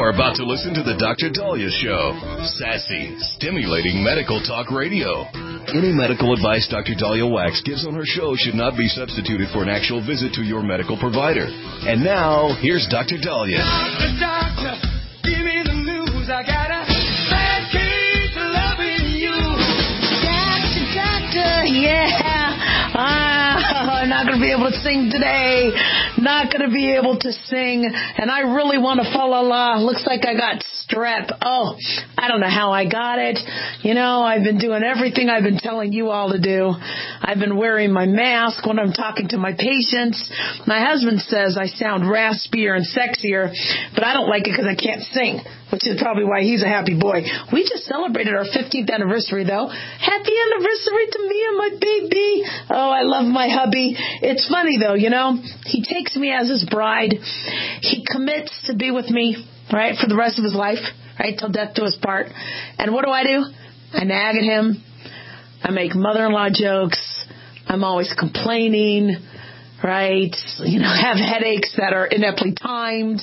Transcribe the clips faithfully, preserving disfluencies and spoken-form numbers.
are about to listen to the Doctor Dahlia Show. Sassy, stimulating medical talk radio. Any medical advice Doctor Dahlia Wax gives on her show should not be substituted for an actual visit to your medical provider. And now, here's Doctor Dahlia. Doctor, doctor, give me the news. I got a bad case of loving you. Doctor, doctor, yeah. Ah, I'm not going to be able to sing today. Not going to be able to sing. And I really want to fall la. Looks like I got strep. Oh, I don't know how I got it. You know, I've been doing everything I've been telling you all to do. I've been wearing my mask when I'm talking to my patients. My husband says I sound raspier and sexier, but I don't like it because I can't sing, which is probably why he's a happy boy. We just celebrated our fifteenth anniversary, though. Happy anniversary to me and my baby. Oh, I love my hubby. It's funny, though, you know. He takes me as his bride. He commits to be with me, right, for the rest of his life, right, till death do us part. And what do I do? I nag at him. I make mother-in-law jokes. I'm always complaining, right? You know, have headaches that are ineptly timed.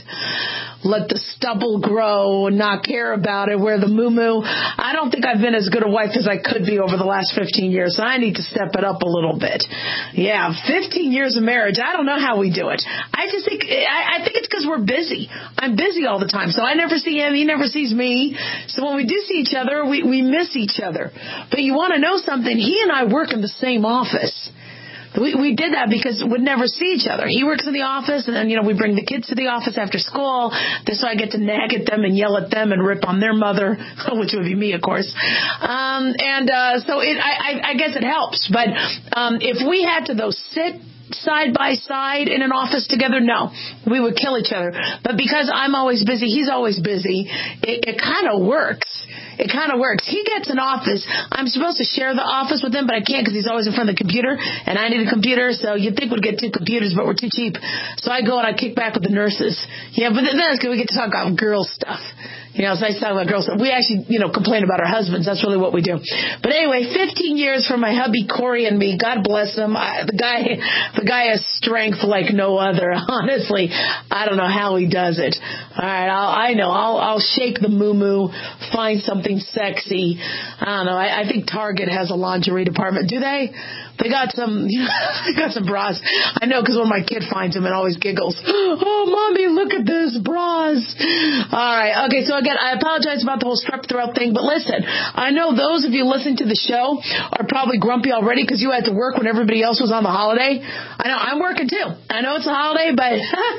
Let the stubble grow and not care about it. Wear the moo-moo. I don't think I've been as good a wife as I could be over the last fifteen years, so I need to step it up a little bit. Yeah, fifteen years of marriage. I don't know how we do it. I just think, I, I think it's because we're busy. I'm busy all the time, so I never see him. He never sees me. So when we do see each other, we, we miss each other. But you want to know something? He and I work in the same office. We, we did that because we'd never see each other. He works in the office, and then, you know, we bring the kids to the office after school. This so I get to nag at them and yell at them and rip on their mother, which would be me, of course. Um, and uh, so it, I, I, I guess it helps. But um, if we had to, though, sit side by side in an office together, no, we would kill each other. But because I'm always busy, he's always busy, it, it kind of works. It kind of works. He gets an office. I'm supposed to share the office with him, but I can't because he's always in front of the computer, and I need a computer, so you'd think we'd get two computers, but we're too cheap. So I go and I kick back with the nurses. Yeah, but then that's good. We get to talk about girl stuff. You know, it's nice to talk about girl stuff. We actually, you know, complain about our husbands. That's really what we do. But anyway, fifteen years for my hubby, Corey, and me. God bless him. I, the guy, the guy has strength like no other. Honestly, I don't know how he does it. All right, I'll, I know. I'll, I'll shake the moo-moo, find something sexy. I don't know. I, I think Target has a lingerie department. Do they? They got some, you know, they got some bras. I know because when my kid finds them, it always giggles. Oh, Mommy, look at this, bras. All right. Okay, so again, I apologize about the whole strep throat thing, but listen, I know those of you listening to the show are probably grumpy already because you had to work when everybody else was on the holiday. I know, I'm working too. I know it's a holiday, but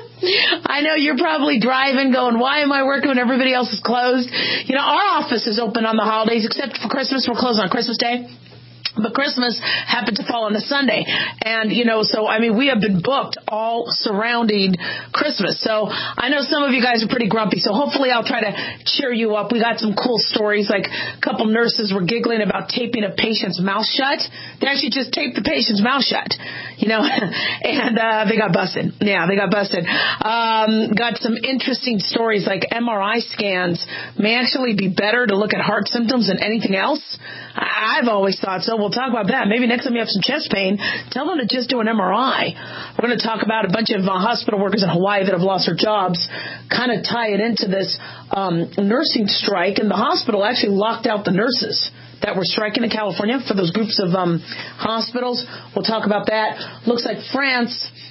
I know you're probably driving going, why am I working when everybody else is closed? You know, our office is open on the holidays except for Christmas. We're closed on Christmas Day. But Christmas happened to fall on a Sunday. And, you know, so, I mean, we have been booked all surrounding Christmas. So I know some of you guys are pretty grumpy. So hopefully I'll try to cheer you up. We got some cool stories. Like a couple nurses were giggling about taping a patient's mouth shut. They actually just taped the patient's mouth shut, you know, and uh, they got busted. Yeah, they got busted. Um, got some interesting stories like M R I scans may actually be better to look at heart symptoms than anything else. I've always thought so. We'll talk about that. Maybe next time you have some chest pain, tell them to just do an M R I. We're going to talk about a bunch of uh, hospital workers in Hawaii that have lost their jobs, kind of tie it into this um, nursing strike. And the hospital actually locked out the nurses that were striking in California for those groups of um, hospitals. We'll talk about that. Looks like France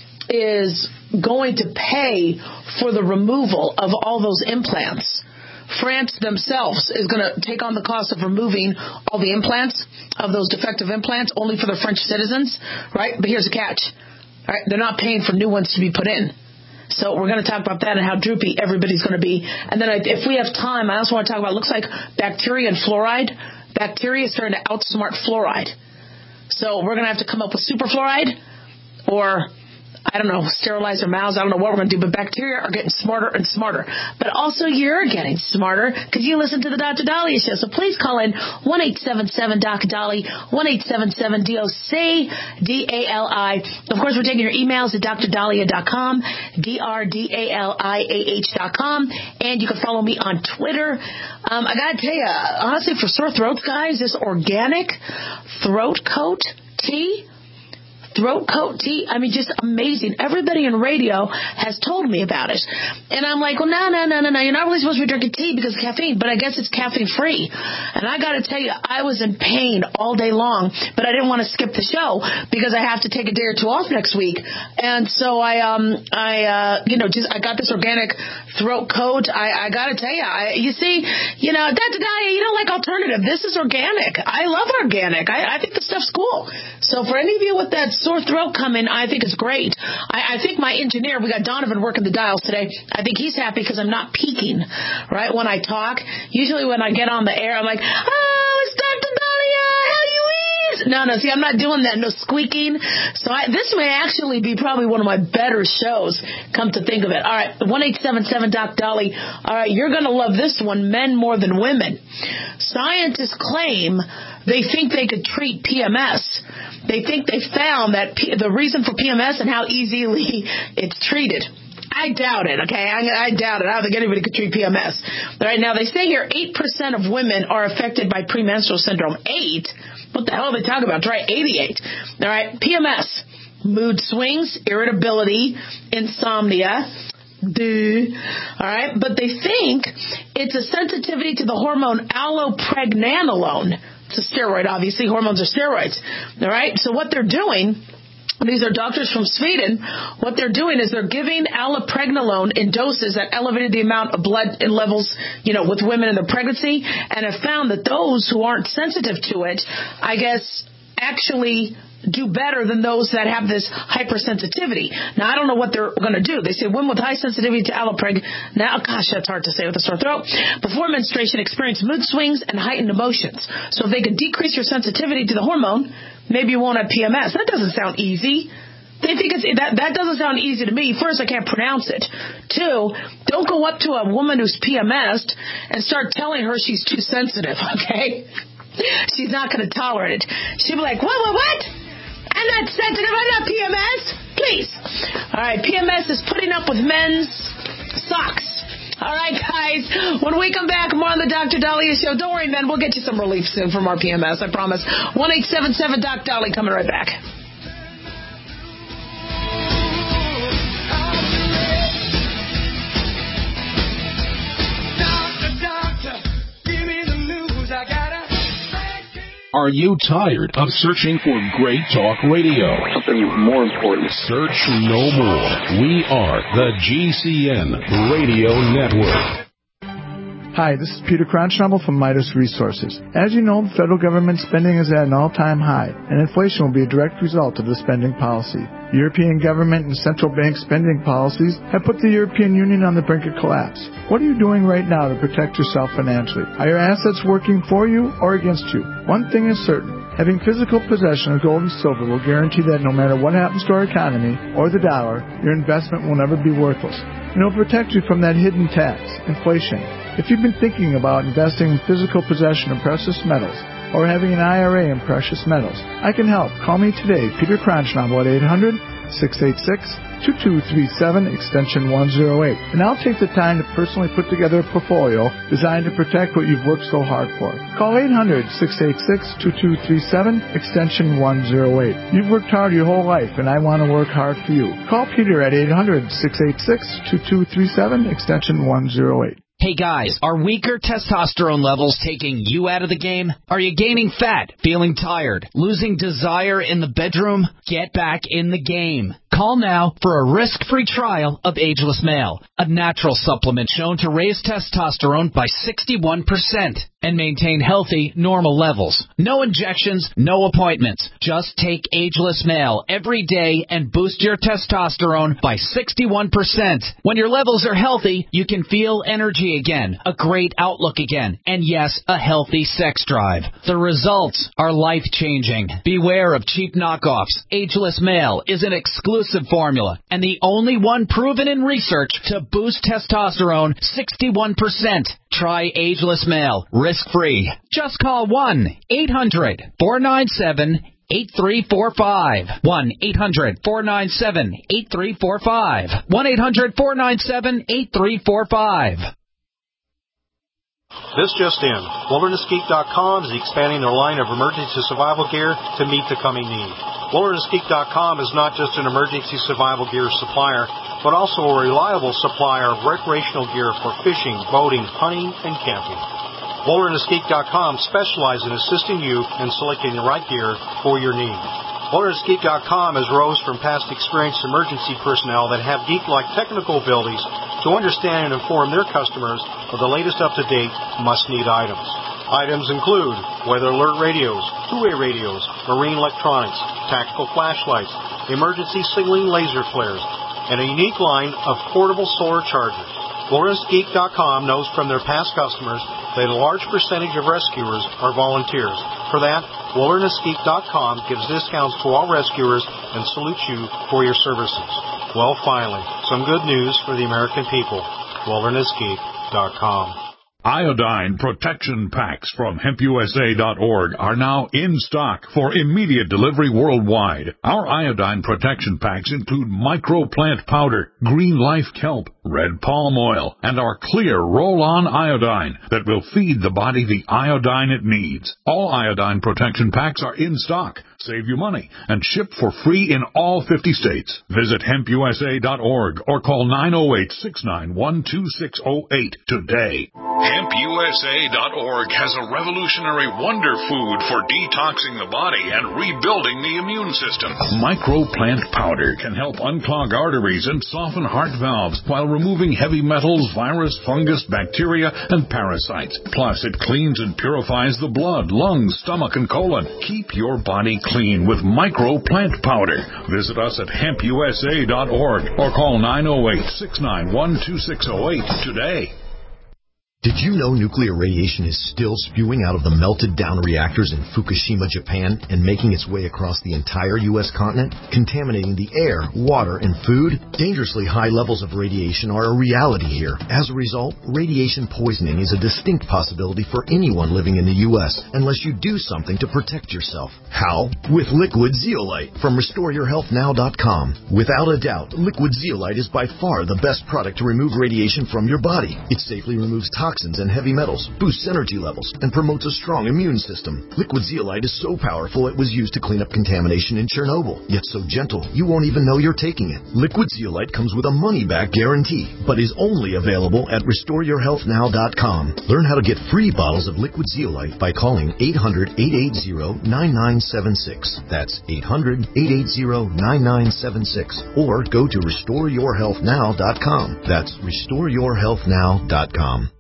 is going to pay for the removal of all those implants. France themselves is going to take on the cost of removing all the implants of those defective implants only for the French citizens, right? But here's the catch. All right, they're not paying for new ones to be put in. So we're going to talk about that and how droopy everybody's going to be. And then I, if we have time, I also want to talk about, it looks like bacteria and fluoride. Bacteria is starting to outsmart fluoride. So we're going to have to come up with super fluoride or, I don't know, sterilize our mouths. I don't know what we're going to do, but bacteria are getting smarter and smarter. But also you're getting smarter because you listen to the Doctor Dahlia Show. So please call in one eight seven seven D O C Dali, one eight seven seven D O C D A L I. Of course, we're taking your emails at D R Dahlia dot com, D R D A L I A H dot com, and you can follow me on Twitter. Um, I got to tell you, honestly, for sore throats, guys, this organic throat coat tea, throat coat tea, I mean, just amazing. Everybody in radio has told me about it. And I'm like, well, no, no, no, no, no. You're not really supposed to be drinking tea because of caffeine, but I guess it's caffeine free. And I got to tell you, I was in pain all day long, but I didn't want to skip the show because I have to take a day or two off next week. And so I, um, I, uh, you know, just, I got this organic throat coat. I, I got to tell you, I, you see, you know, Doctor Dahlia, you don't like alternative. This is organic. I love organic. I, I think the stuff's cool. So for any of you with that sore throat coming, I think it's great. I, I think my engineer, we got Donovan working the dials today. I think he's happy because I'm not peaking, right, when I talk. Usually when I get on the air, I'm like, oh, it's Doctor Dahlia. How you is? No, no, see, I'm not doing that. No squeaking. So I, this may actually be probably one of my better shows, come to think of it. All right, one eight seven seven Doc Dolly. All right, you're going to love this one, men more than women. Scientists claim they think they could treat P M S. They think they found that P- the reason for P M S and how easily it's treated. I doubt it, okay? I, I doubt it. I don't think anybody could treat P M S. All right, now they say here eight percent of women are affected by premenstrual syndrome. Eight? What the hell are they talking about? Try eighty-eight. All right, P M S, mood swings, irritability, insomnia. Duh. All right, but they think it's a sensitivity to the hormone allopregnanolone. It's a steroid, obviously. Hormones are steroids. All right, so what they're doing, these are doctors from Sweden. What they're doing is they're giving allopregnanolone in doses that elevated the amount of blood levels, you know, with women in their pregnancy, and have found that those who aren't sensitive to it, I guess, actually do better than those that have this hypersensitivity. Now, I don't know what they're going to do. They say women with high sensitivity to allopreg, now, gosh, that's hard to say with a sore throat, before menstruation experience mood swings and heightened emotions. So if they could decrease your sensitivity to the hormone, maybe you won't have P M S. That doesn't sound easy. They think it's, that, that doesn't sound easy to me. First, I can't pronounce it. Two, don't go up to a woman who's P M S'd and start telling her she's too sensitive, okay? She's not going to tolerate it. She'll be like, what, what, what? I'm not sensitive. I'm not P M S. Please. All right, P M S is putting up with men's socks. All right, guys. When we come back, more on the Doctor Dahlia Show. Don't worry, men. We'll get you some relief soon from our P M S. I promise. one eight seven seven Doc Dolly coming right back. Are you tired of searching for great talk radio? Something more important. Search no more. We are the G C N Radio Network. Hi, this is Peter Cronschnabel from Midas Resources. As you know, the federal government spending is at an all-time high, and inflation will be a direct result of the spending policy. The European government and central bank spending policies have put the European Union on the brink of collapse. What are you doing right now to protect yourself financially? Are your assets working for you or against you? One thing is certain. Having physical possession of gold and silver will guarantee that no matter what happens to our economy or the dollar, your investment will never be worthless. And it will protect you from that hidden tax, inflation. If you've been thinking about investing in physical possession of precious metals or having an I R A in precious metals, I can help. Call me today, Peter Cronschnabel, at eight hundred, six eight six, two two three seven, extension one oh eight. And I'll take the time to personally put together a portfolio designed to protect what you've worked so hard for. Call eight hundred, six eight six, two two three seven, extension one oh eight. You've worked hard your whole life, and I want to work hard for you. Call Peter at eight hundred, six eight six, two two three seven, extension one oh eight. Hey guys, are weaker testosterone levels taking you out of the game? Are you gaining fat, feeling tired, losing desire in the bedroom? Get back in the game. Call now for a risk-free trial of Ageless Male, a natural supplement shown to raise testosterone by sixty-one percent and maintain healthy, normal levels. No injections, no appointments. Just take Ageless Male every day and boost your testosterone by sixty-one percent. When your levels are healthy, you can feel energy again, a great outlook again, and yes, a healthy sex drive. The results are life-changing. Beware of cheap knockoffs. Ageless Male is an exclusive formula and the only one proven in research to boost testosterone sixty-one percent. Try Ageless Male risk-free. Just call one eight hundred, four nine seven, eight three four five. one eight hundred, four nine seven, eight three four five. one eight hundred, four nine seven, eight three four five. This just in. Wilderness Geek dot com is expanding their line of emergency survival gear to meet the coming need. Wilderness Geek dot com is not just an emergency survival gear supplier, but also a reliable supplier of recreational gear for fishing, boating, hunting, and camping. Wilderness Geek dot com specializes in assisting you in selecting the right gear for your needs. Wilderness Geek dot com has rose from past experienced emergency personnel that have geek-like technical abilities to understand and inform their customers of the latest up-to-date must-need items. Items include weather alert radios, two-way radios, marine electronics, tactical flashlights, emergency signaling laser flares, and a unique line of portable solar chargers. Wilderness Geek dot com knows from their past customers that a large percentage of rescuers are volunteers. For that, Wilderness Geek dot com gives discounts to all rescuers and salutes you for your services. Well, finally, some good news for the American people. Wilderness Geek dot com. Iodine protection packs from hemp U S A dot org are now in stock for immediate delivery worldwide. Our iodine protection packs include microplant powder, green life kelp, red palm oil, and our clear roll-on iodine that will feed the body the iodine it needs. All iodine protection packs are in stock, save you money, and ship for free in all fifty states. Visit hemp U S A dot org or call nine oh eight, six nine one, two six oh eight today. hemp U S A dot org has a revolutionary wonder food for detoxing the body and rebuilding the immune system. Microplant powder can help unclog arteries and soften heart valves while removing heavy metals, virus, fungus, bacteria, and parasites. Plus, it cleans and purifies the blood, lungs, stomach, and colon. Keep your body clean with Microplant powder. Visit us at hemp U S A dot org or call nine oh eight, six nine one, two six oh eight today. Did you know nuclear radiation is still spewing out of the melted down reactors in Fukushima, Japan, and making its way across the entire U S continent, contaminating the air, water, and food? Dangerously high levels of radiation are a reality here. As a result, radiation poisoning is a distinct possibility for anyone living in the U S unless you do something to protect yourself. How? With Liquid Zeolite from restore your health now dot com. Without a doubt, Liquid Zeolite is by far the best product to remove radiation from your body. It safely removes toxins and heavy metals, boosts energy levels, and promotes a strong immune system. Liquid Zeolite is so powerful it was used to clean up contamination in Chernobyl, yet so gentle you won't even know you're taking it. Liquid Zeolite comes with a money-back guarantee, but is only available at restore your health now dot com. Learn how to get free bottles of Liquid Zeolite by calling eight hundred, eight eight zero, nine nine seven six. That's eight hundred, eight eight zero, nine nine seven six. Or go to restore your health now dot com. That's restore your health now dot com.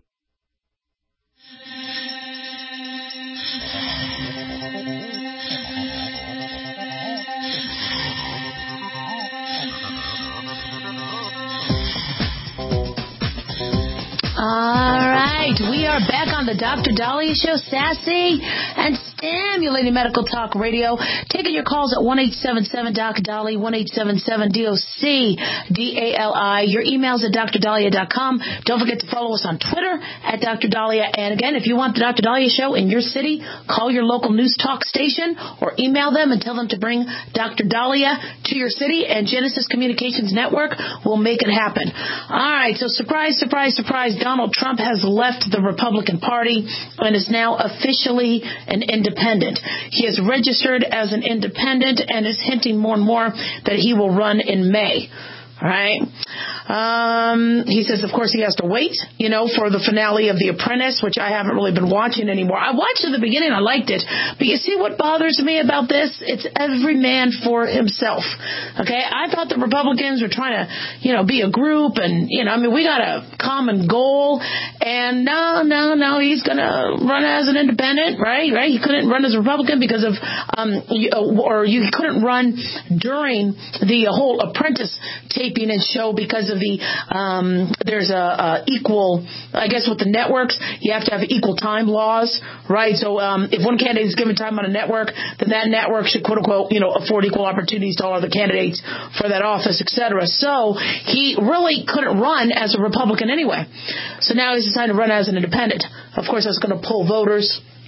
All right, we are back on the Doctor Dahlia Show, sassy and stimulating medical talk radio. Taking your calls at one eight seven seven D O C D A L I, one eight seven seven D O C D A L I. Your emails at Dr Dahlia dot com. Don't forget to follow us on Twitter at Doctor Dahlia. And again, if you want the Doctor Dahlia Show in your city, call your local news talk station or email them and tell them to bring Doctor Dahlia to your city, and Genesis Communications Network will make it happen. All right, so surprise, surprise, surprise, Donald Trump has left the Republican Party and is now officially an independent. He is registered as an independent and is hinting more and more that he will run in May. All right. Um, he says, of course, he has to wait, you know, for the finale of The Apprentice, which I haven't really been watching anymore. I watched at the beginning. I liked it. But you see what bothers me about this? It's every man for himself. Okay. I thought the Republicans were trying to, you know, be a group and, you know, I mean, we got a common goal, and no, no, no, he's going to run as an independent, right? Right. He couldn't run as a Republican because of, um, or you couldn't run during the whole Apprentice taping and show because of the um there's a, a equal, I guess with the networks you have to have equal time laws, right? So um if one candidate is given time on a network, then that network should quote unquote, you know, afford equal opportunities to all other candidates for that office, et cetera. So he really couldn't run as a Republican anyway. So now he's decided to run as an independent. Of course, that's going to pull voters.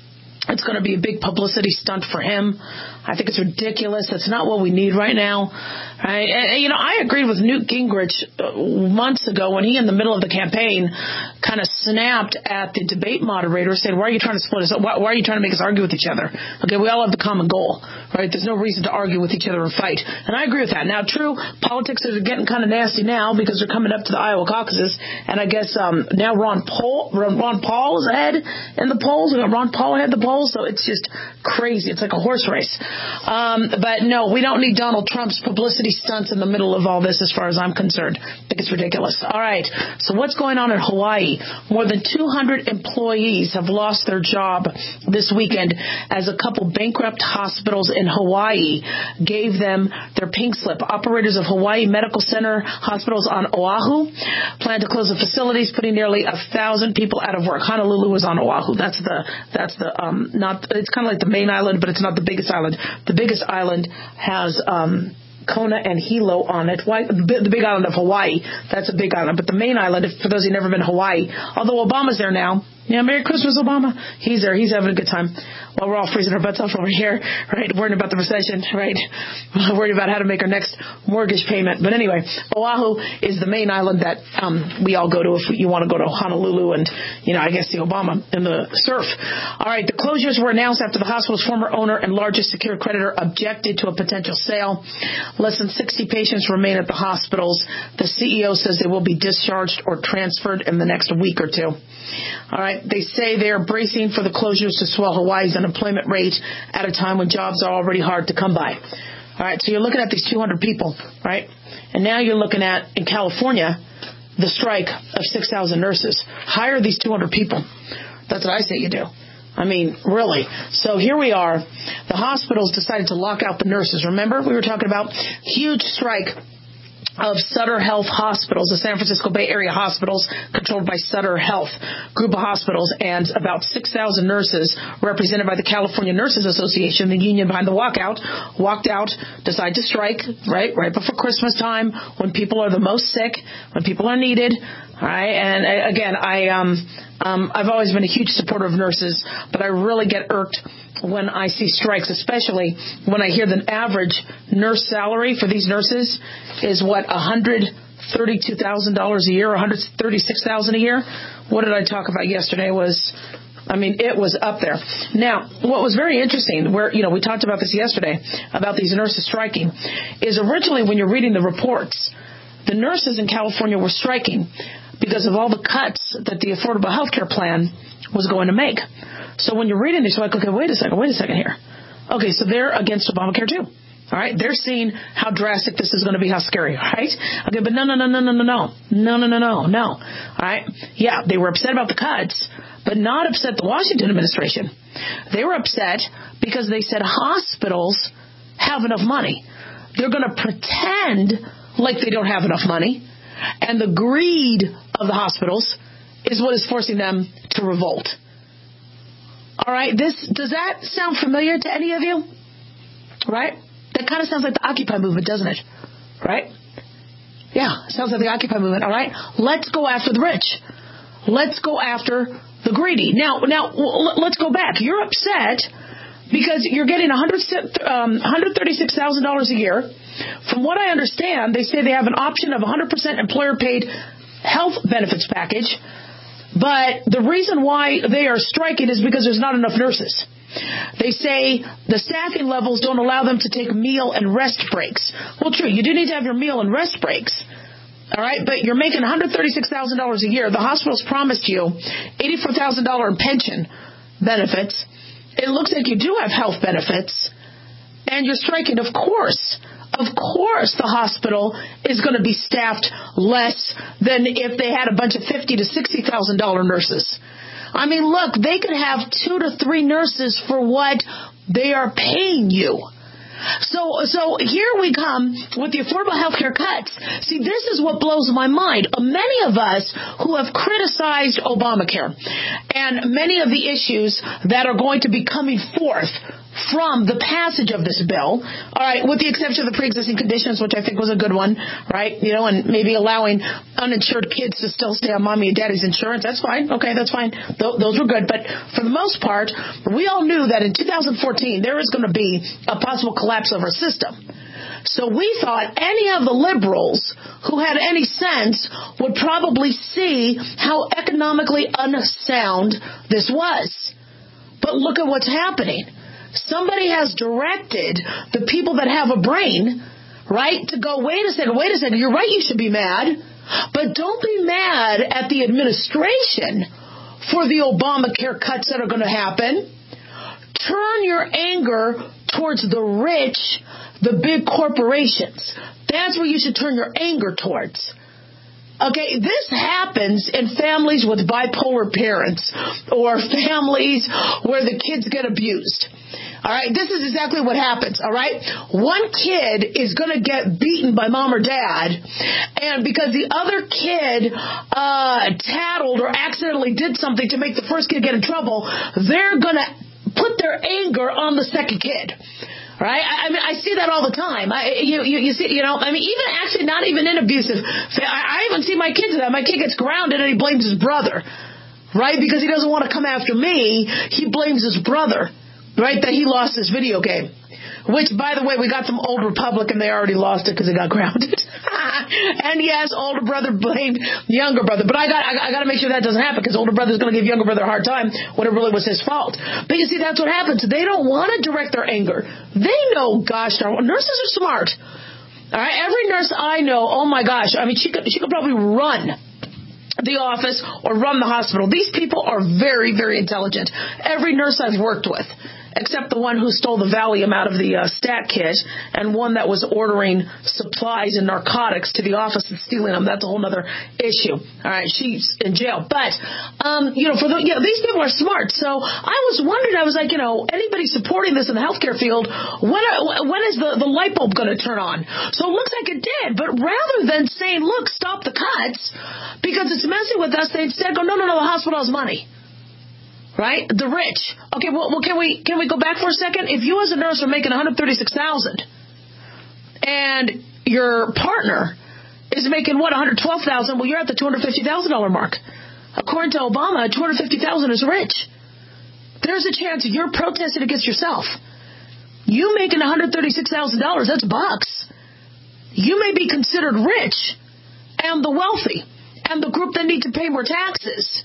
It's going to be a big publicity stunt for him. I think it's ridiculous. That's not what we need right now. Right? And, and, you know, I agreed with Newt Gingrich months ago when he, in the middle of the campaign, kind of snapped at the debate moderator, saying, why are you trying to split us up? Why, why are you trying to make us argue with each other? Okay, we all have the common goal, right? There's no reason to argue with each other and fight. And I agree with that. Now, true, politics are getting kind of nasty now because they're coming up to the Iowa caucuses. And I guess um, now Ron Paul, Ron Paul is ahead in the polls. We got Ron Paul ahead in the polls. So it's just crazy. It's like a horse race. Um, but no, we don't need Donald Trump's publicity stunts in the middle of all this as far as I'm concerned. I think it's ridiculous. All right. So what's going on in Hawaii? More than two hundred employees have lost their job this weekend as a couple bankrupt hospitals in Hawaii gave them their pink slip. Operators of Hawaii Medical Center hospitals on Oahu plan to close the facilities, putting nearly a thousand people out of work. Honolulu is on Oahu. That's the, that's the, um, not, it's kind of like the main island, but it's not the biggest island. The biggest island has, um, Kona and Hilo on it. Why, the big island of Hawaii, that's a big island. But the main island, for those who've never been to Hawaii, although Obama's there now. Yeah, Merry Christmas, Obama. He's there. He's having a good time. While we're all freezing our butts off over here, right? Worrying about the recession, right? Worried about how to make our next mortgage payment. But anyway, Oahu is the main island that um, we all go to if you want to go to Honolulu and, you know, I guess the Obama and the surf. All right, the closures were announced after the hospital's former owner and largest secured creditor objected to a potential sale. Less than sixty patients remain at the hospitals. The C E O says they will be discharged or transferred in the next week or two. All right. They say they are bracing for the closures to swell Hawaii's unemployment rate at a time when jobs are already hard to come by. All right. So you're looking at these two hundred people, right? And now you're looking at, in California, the strike of six thousand nurses. Hire these two hundred people. That's what I say you do. I mean, really. So here we are. The hospitals decided to lock out the nurses. Remember, we were talking about huge strike of Sutter Health Hospitals, the San Francisco Bay Area hospitals controlled by Sutter Health group of hospitals, and about six thousand nurses represented by the California Nurses Association, the union behind the walkout, walked out, decided to strike, right, right before Christmas time, when people are the most sick, when people are needed. All right, and uh, again, I, um, um, I've always been a huge supporter of nurses, but I really get irked when I see strikes, especially when I hear the average nurse salary for these nurses is what, one hundred thirty-two thousand dollars a year, one hundred thirty-six thousand dollars a year. What did I talk about yesterday? Was, I mean, it was up there. Now, what was very interesting, where, you know, we talked about this yesterday, about these nurses striking, is originally when you're reading the reports, the nurses in California were striking because of all the cuts that the Affordable Health Care Plan was going to make. So when you're reading this, you're like, okay, wait a second, wait a second here. Okay, so they're against Obamacare too. All right, they're seeing how drastic this is going to be, how scary, right? Okay, but no, no, no, no, no, no, no, no, no, no, no, no. All right, yeah, they were upset about the cuts, but not upset the Washington administration. They were upset because they said hospitals have enough money. They're going to pretend like they don't have enough money, and the greed of the hospitals is what is forcing them to revolt. All right, this, does that sound familiar to any of you? Right? That kind of sounds like the Occupy movement, doesn't it? Right? Yeah, sounds like the Occupy movement. All right, let's go after the rich. Let's go after the greedy. Now, now let's go back. You're upset because you're getting one hundred thirty-six thousand dollars a year. From what I understand, they say they have an option of one hundred percent employer-paid health benefits package. But the reason why they are striking is because there's not enough nurses. They say the staffing levels don't allow them to take meal and rest breaks. Well, true, you do need to have your meal and rest breaks. All right, but you're making one hundred thirty-six thousand dollars a year. The hospitals promised you eighty-four thousand dollars in pension benefits. It looks like you do have health benefits, and you're striking, of course. Of course the hospital is going to be staffed less than if they had a bunch of fifty thousand to sixty thousand dollars nurses. I mean, look, they could have two to three nurses for what they are paying you. So, so here we come with the affordable health care cuts. See, this is what blows my mind. Many of us who have criticized Obamacare and many of the issues that are going to be coming forth from the passage of this bill, all right, with the exception of the pre-existing conditions, which I think was a good one, right, you know, and maybe allowing uninsured kids to still stay on mommy and daddy's insurance. That's fine. Okay, that's fine. Th- those were good. But for the most part, we all knew that in two thousand fourteen, there was going to be a possible collapse of our system. So we thought any of the liberals who had any sense would probably see how economically unsound this was. But look at what's happening. Somebody has directed the people that have a brain, right, to go, wait a second, wait a second, you're right, you should be mad, but don't be mad at the administration for the Obamacare cuts that are going to happen. Turn your anger towards the rich, the big corporations. That's where you should turn your anger towards. Okay, this happens in families with bipolar parents or families where the kids get abused. All right, this is exactly what happens, all right? One kid is going to get beaten by mom or dad, and because the other kid uh, tattled or accidentally did something to make the first kid get in trouble, they're going to put their anger on the second kid. Right? I, I mean, I see that all the time. I, you, you, you see, you know, I mean, even actually not even in abusive. I, I even see my kid do that. My kid gets grounded and he blames his brother. Right? Because he doesn't want to come after me. He blames his brother. Right? That he lost his video game. Which, by the way, we got some old Republican. They already lost it because it got grounded. And yes, older brother blamed younger brother. But I got I, I got to make sure that doesn't happen because older brother's going to give younger brother a hard time when it really was his fault. But you see, that's what happens. They don't want to direct their anger. They know, gosh darn, nurses are smart. All right, every nurse I know, oh my gosh, I mean, she could she could probably run the office or run the hospital. These people are very, very intelligent. Every nurse I've worked with, except the one who stole the Valium out of the uh, stat kit and one that was ordering supplies and narcotics to the office and stealing them. That's a whole other issue. All right, she's in jail. But, um, you know, for the, you know, these people are smart. So I was wondering, I was like, you know, anybody supporting this in the healthcare field, when, are, when is the, the light bulb going to turn on? So it looks like it did. But rather than saying, look, stop the cuts, because it's messing with us, they instead go, no, no, no, the hospital has money. Right? The rich. Okay, well, well, can we can we go back for a second? If you as a nurse are making one hundred thirty-six thousand dollars and your partner is making, what, one hundred twelve thousand dollars, well, you're at the two hundred fifty thousand dollars mark. According to Obama, two hundred fifty thousand dollars is rich. There's a chance you're protesting against yourself. You making one hundred thirty-six thousand dollars, that's bucks. You may be considered rich and the wealthy and the group that need to pay more taxes.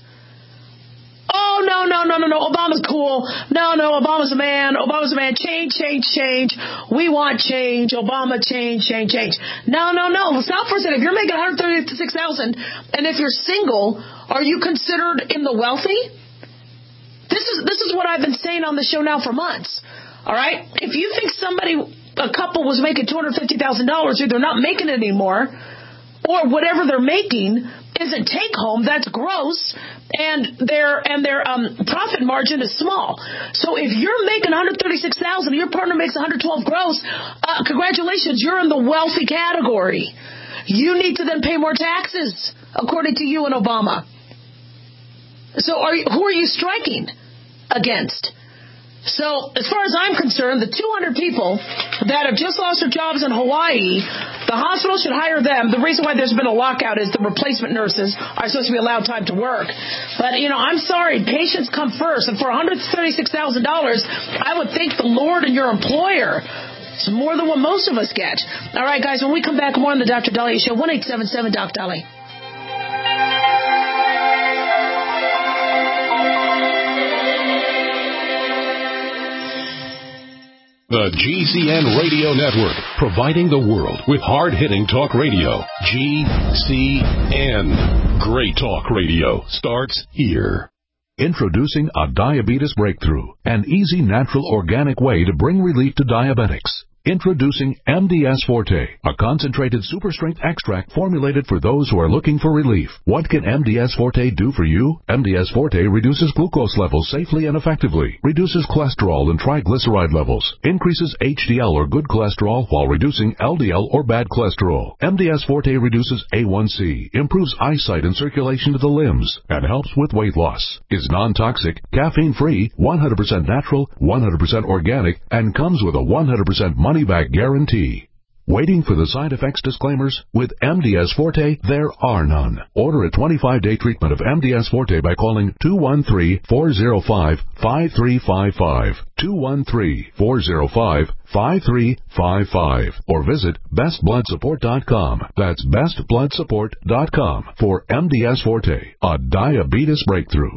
Oh, no, no, no, no, no, Obama's cool. No, no, Obama's a man. Obama's a man. Change, change, change. We want change. Obama, change, change, change. No, no, no. Stop for a second. If you're making one hundred thirty-six thousand dollars and if you're single, are you considered in the wealthy? This is this is what I've been saying on the show now for months. All right? If you think somebody, a couple was making two hundred fifty thousand dollars, either not making it anymore or whatever they're making isn't take home, that's gross, and their and their um, profit margin is small. So if you're making one hundred thirty-six thousand dollars and your partner makes one hundred twelve gross, uh, congratulations, you're in the wealthy category. You need to then pay more taxes, according to you and Obama. So are you, who are you striking against? So as far as I'm concerned, the two hundred people that have just lost their jobs in Hawaii, the hospital should hire them. The reason why there's been a lockout is the replacement nurses are supposed to be allowed time to work. But, you know, I'm sorry, patients come first. And for one hundred thirty-six thousand dollars, I would thank the Lord and your employer. It's more than what most of us get. All right, guys, when we come back, more on the Doctor Dahlia Show, one eight seven seven Doc Dolly. The G C N Radio Network, providing the world with hard-hitting talk radio. G C N. Great talk radio starts here. Introducing a diabetes breakthrough, an easy, natural, organic way to bring relief to diabetics. Introducing M D S Forte, a concentrated super strength extract formulated for those who are looking for relief. What can M D S Forte do for you? M D S Forte reduces glucose levels safely and effectively, reduces cholesterol and triglyceride levels, increases H D L or good cholesterol while reducing L D L or bad cholesterol. M D S Forte reduces A one C, improves eyesight and circulation to the limbs, and helps with weight loss. Is non-toxic, caffeine-free, one hundred percent natural, one hundred percent organic, and comes with a one hundred percent money-back guarantee. Waiting for the side effects disclaimers? With M D S Forte, there are none. Order a twenty-five day treatment of M D S Forte by calling two one three, four zero five, five three five five, two one three, four zero five, five three five five, or visit best blood support dot com. That's best blood support dot com for M D S Forte, a diabetes breakthrough.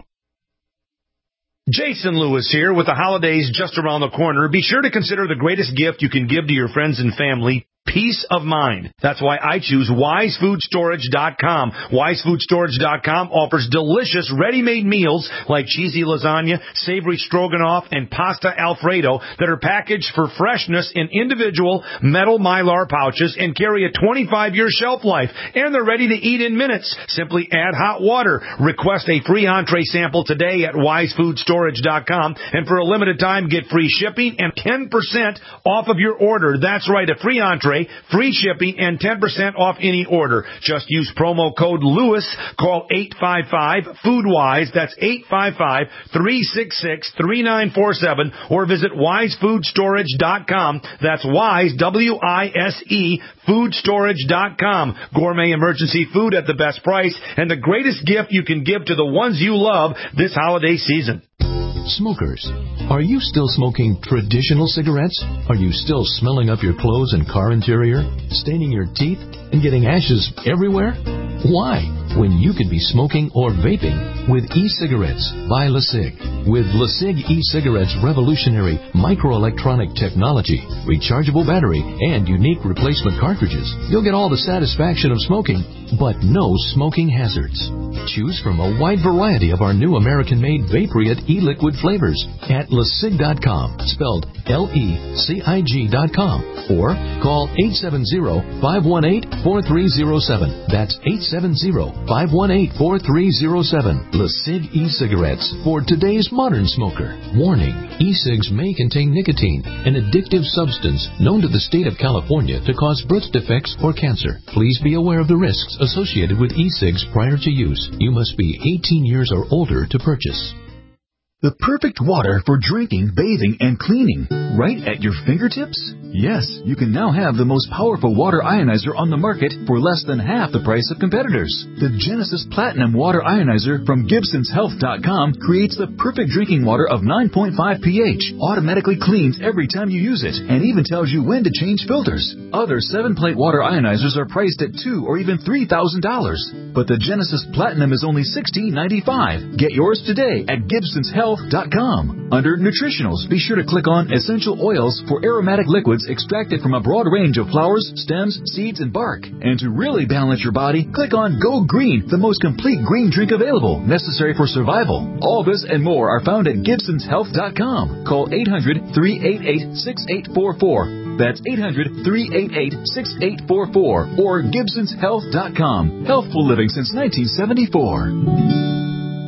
Jason Lewis here with the holidays just around the corner. Be sure to consider the greatest gift you can give to your friends and family. Peace of mind. That's why I choose wise food storage dot com. wise food storage dot com offers delicious ready-made meals like cheesy lasagna, savory stroganoff, and pasta alfredo that are packaged for freshness in individual metal mylar pouches and carry a twenty-five year shelf life. And they're ready to eat in minutes. Simply add hot water. Request a free entree sample today at wise food storage dot com. And for a limited time, get free shipping and ten percent off of your order. That's right, a free entree, free shipping, and ten percent off any order. Just use promo code Lewis. Call eight five five, food wise. That's eight five five, three six six, three nine four seven. Or visit wise food storage dot com. That's wise, W I S E, food storage dot com. Gourmet emergency food at the best price and the greatest gift you can give to the ones you love this holiday season. Smokers, are you still smoking traditional cigarettes? Are you still smelling up your clothes and car interior, staining your teeth, and getting ashes everywhere? Why? When you could be smoking or vaping with e-cigarettes by LeSig. With LeSig e-cigarettes' revolutionary microelectronic technology, rechargeable battery, and unique replacement cartridges, you'll get all the satisfaction of smoking, but no smoking hazards. Choose from a wide variety of our new American-made Vaporeate e-liquid flavors at LeSig dot com, spelled L E C I G dot com, or call eight seven zero, five one eight, four three zero seven. That's eight seven zero, five one eight, four three zero seven. LeSig e-cigarettes for today's modern smoker. Warning, e-cigs may contain nicotine, an addictive substance known to the state of California to cause birth defects or cancer. Please be aware of the risks associated with e-cigs prior to use. You must be eighteen years or older to purchase. The perfect water for drinking, bathing, and cleaning, right at your fingertips? Yes, you can now have the most powerful water ionizer on the market for less than half the price of competitors. The Genesis Platinum Water Ionizer from Gibsons Health dot com creates the perfect drinking water of nine point five pH, automatically cleans every time you use it, and even tells you when to change filters. Other seven-plate water ionizers are priced at two thousand dollars or even three thousand dollars. But the Genesis Platinum is only sixteen ninety-five. Get yours today at Gibsons Health dot com. Under Nutritionals, be sure to click on Essential Oils for aromatic liquids extracted from a broad range of flowers, stems, seeds, and bark. And to really balance your body, click on Go Green, the most complete green drink available, necessary for survival. All this and more are found at Gibsons Health dot com. Call eight hundred, three eight eight, six eight four four. That's eight hundred, three eight eight, six eight four four or Gibsons Health dot com. Healthful living since nineteen seventy-four.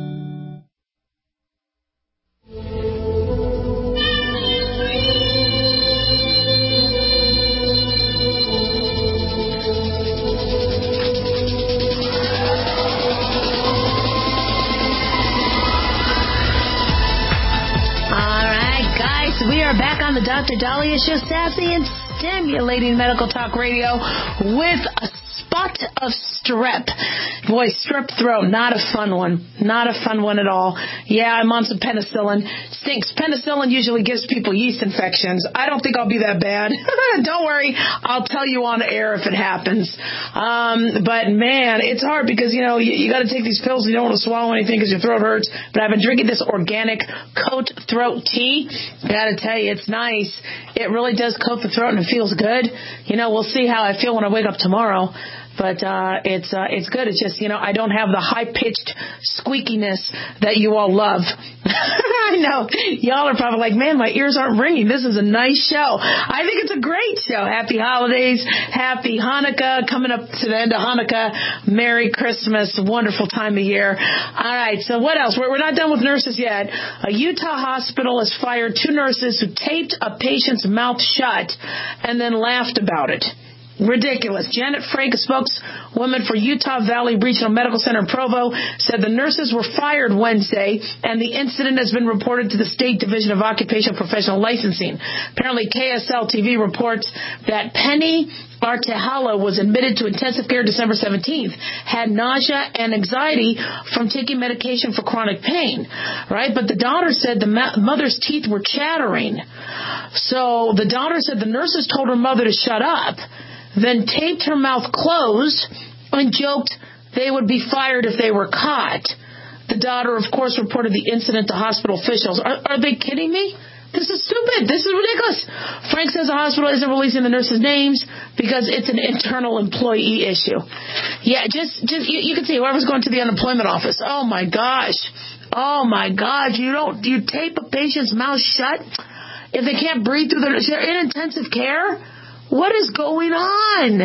The Doctor Dahlia Show, sassy and stimulating medical talk radio with a spot of strep. Boy, strep throat, not a fun one. Not a fun one at all. Yeah, I'm on some penicillin. Stinks. Penicillin usually gives people yeast infections. I don't think I'll be that bad. Don't worry. I'll tell you on air if it happens. Um, but, man, it's hard because, you know, you, you got to take these pills. You don't want to swallow anything because your throat hurts. But I've been drinking this organic coat throat tea. I got to tell you, it's nice. It really does coat the throat and it feels good. You know, we'll see how I feel when I wake up tomorrow. But uh, it's uh, it's good. It's just, you know, I don't have the high-pitched squeakiness that you all love. I know, y'all are probably like, man, my ears aren't ringing. This is a nice show. I think it's a great show. Happy holidays. Happy Hanukkah. Coming up to the end of Hanukkah. Merry Christmas. Wonderful time of year. All right. So what else? We're, we're not done with nurses yet. A Utah hospital has fired two nurses who taped a patient's mouth shut and then laughed about it. Ridiculous. Janet Frank, a spokeswoman for Utah Valley Regional Medical Center in Provo, said the nurses were fired Wednesday, and the incident has been reported to the State Division of Occupational Professional Licensing. Apparently, K S L T V reports that Penny Artejala was admitted to intensive care December seventeenth, had nausea and anxiety from taking medication for chronic pain, right? But the daughter said the ma- mother's teeth were chattering. So the daughter said the nurses told her mother to shut up, then taped her mouth closed and joked they would be fired if they were caught. The daughter, of course, reported the incident to hospital officials. Are, are they kidding me? This is stupid. This is ridiculous. Frank says the hospital isn't releasing the nurses' names because it's an internal employee issue. Yeah, just, just you, you can see whoever's going to the unemployment office. Oh, my gosh. Oh, my God. You don't, do you tape a patient's mouth shut if they can't breathe through their, they're in intensive care? What is going on?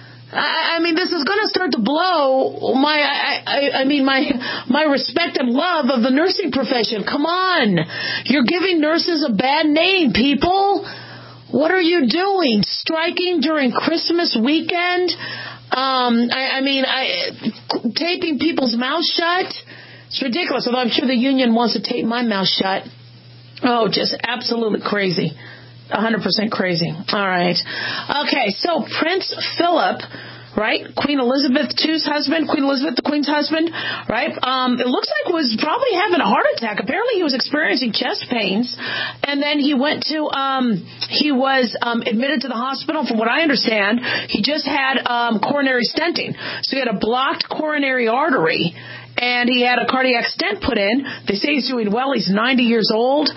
I, I mean, this is going to start to blow my, I, I, I mean, my, my respect and love of the nursing profession. Come on. You're giving nurses a bad name, people. What are you doing? Striking during Christmas weekend? Um, I, I mean, I, taping people's mouths shut? It's ridiculous. Although I'm sure the union wants to tape my mouth shut. Oh, just absolutely crazy. one hundred percent crazy. All right. Okay, so Prince Philip, right? Queen Elizabeth the Second's husband, Queen Elizabeth the Queen's husband, right? Um, it looks like was probably having a heart attack. Apparently he was experiencing chest pains, and then he went to, um, he was um, admitted to the hospital. From what I understand, he just had um, coronary stenting. So he had a blocked coronary artery, and he had a cardiac stent put in. They say he's doing well. He's ninety years old.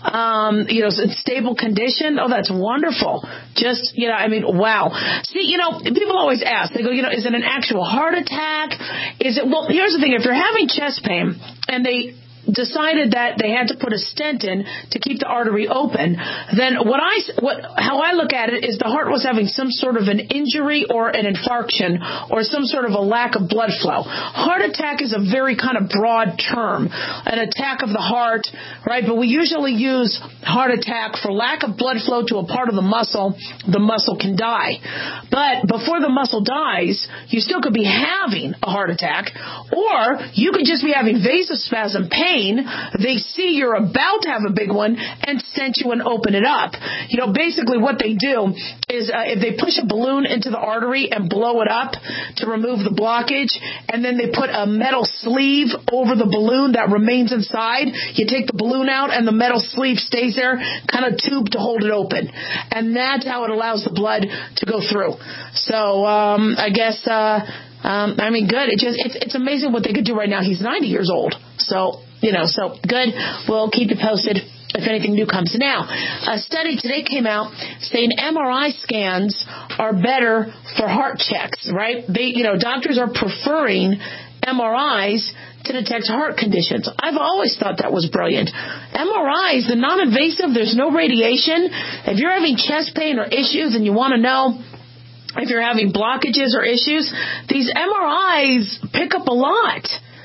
Um, you know, in stable condition. Oh, that's wonderful. Just, you know, I mean, wow. See, you know, people always ask. They go, you know, is it an actual heart attack? Is it, well, here's the thing. If you're having chest pain and they decided that they had to put a stent in to keep the artery open, then what I, what, how I look at it is the heart was having some sort of an injury or an infarction or some sort of a lack of blood flow. Heart attack is a very kind of broad term, an attack of the heart, right? But we usually use heart attack for lack of blood flow to a part of the muscle. The muscle can die. But before the muscle dies, you still could be having a heart attack, or you could just be having vasospasm pain. They see you're about to have a big one and stent you and open it up. You know, basically what they do is uh, if they push a balloon into the artery and blow it up to remove the blockage, and then they put a metal sleeve over the balloon that remains inside, you take the balloon out and the metal sleeve stays there, kind of tube to hold it open. And that's how it allows the blood to go through. So um, I guess... Uh, Um, I mean, good. It just, it's, it's amazing what they could do right now. He's ninety years old. So, you know, so good. We'll keep you posted if anything new comes. Now, a study today came out saying M R I scans are better for heart checks, right? They, you know, doctors are preferring M R Is to detect heart conditions. I've always thought that was brilliant. M R Is, the non-invasive, there's no radiation. If you're having chest pain or issues and you want to know if you're having blockages or issues, these M R Is pick up a lot.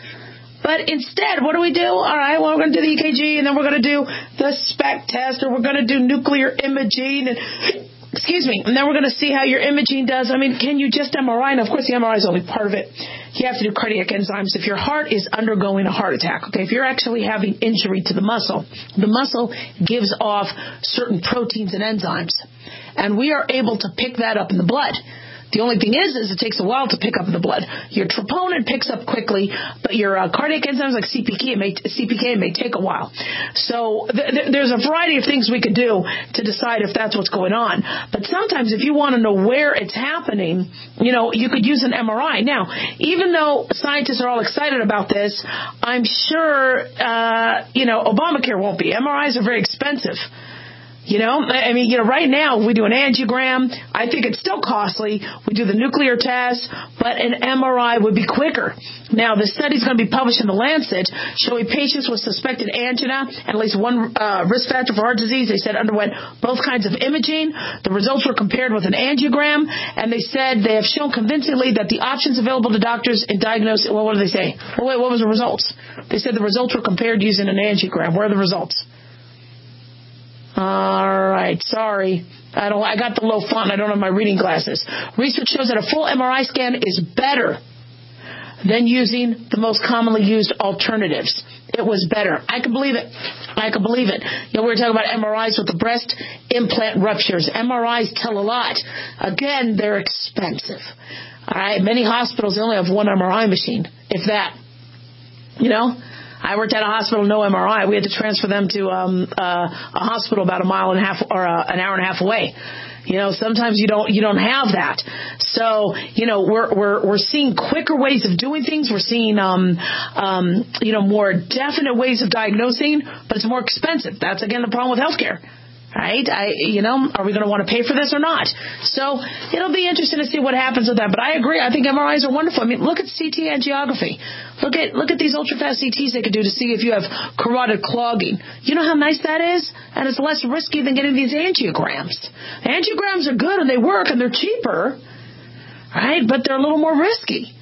But instead, what do we do? All right, well, we're going to do the E K G, and then we're going to do the SPECT test, or we're going to do nuclear imaging, and excuse me, and then we're going to see how your imaging does. I mean, can you just M R I? And of course, the M R I is only part of it. You have to do cardiac enzymes if your heart is undergoing a heart attack. Okay, if you're actually having injury to the muscle, the muscle gives off certain proteins and enzymes, and we are able to pick that up in the blood. The only thing is, is it takes a while to pick up in the blood. Your troponin picks up quickly, but your uh, cardiac enzymes like C P K may, C P K may take a while. So th- th- there's a variety of things we could do to decide if that's what's going on. But sometimes if you want to know where it's happening, you know, you could use an M R I. Now, even though scientists are all excited about this, I'm sure, uh, you know, Obamacare won't be. M R Is are very expensive. You know, I mean, you know, right now we do an angiogram. I think it's still costly. We do the nuclear test, but an M R I would be quicker. Now, the study is going to be published in The Lancet showing patients with suspected angina and at least one uh, risk factor for heart disease. They said underwent both kinds of imaging. The results were compared with an angiogram, and they said they have shown convincingly that the options available to doctors in diagnosing, well, what did they say? Well, wait, what was the results? They said the results were compared using an angiogram. Where are the results? All right, sorry. I don't. I got the low font. I don't have my reading glasses. Research shows that a full M R I scan is better than using the most commonly used alternatives. It was better. I can believe it. I can believe it. You know, we were talking about M R Is with the breast implant ruptures. M R Is tell a lot. Again, they're expensive. All right, many hospitals only have one M R I machine, if that. You know. I worked at a hospital, no M R I. We had to transfer them to um, uh, a hospital about a mile and a half or uh, an hour and a half away. You know, sometimes you don't you don't have that. So, you know, we're we're we're seeing quicker ways of doing things. We're seeing um um you know more definite ways of diagnosing, but it's more expensive. That's again the problem with healthcare. Right? I, you know, are we going to want to pay for this or not? So it'll be interesting to see what happens with that. But I agree. I think M R Is are wonderful. I mean, look at C T angiography. Look at look at these ultra-fast C Ts they could do to see if you have carotid clogging. You know how nice that is? And it's less risky than getting these angiograms. Angiograms are good and they work and they're cheaper, right? But they're a little more risky.